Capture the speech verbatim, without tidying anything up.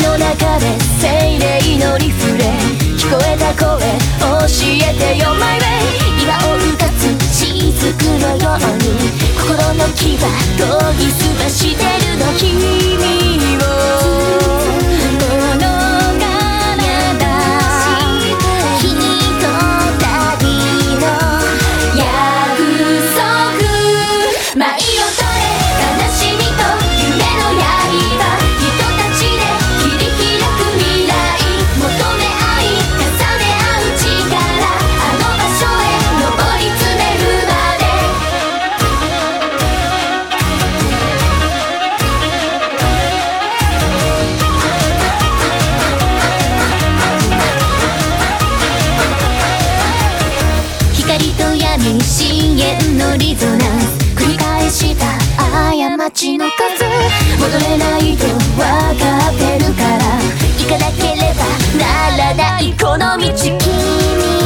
の中で精霊のリフレ聞こえた声教えてよ My way 今をうかつ雫のように心の牙研ぎ澄ましてるの君をこの体ひとたびの約束舞い踊れ悲しみと夢の刃人たちで切り開く未来求め合い重ね合う力あの場所へ上り詰めるまで光と闇深淵のリゾナンス繰り返した過ちの数戻れないと分かってるから行かなければならないこの道君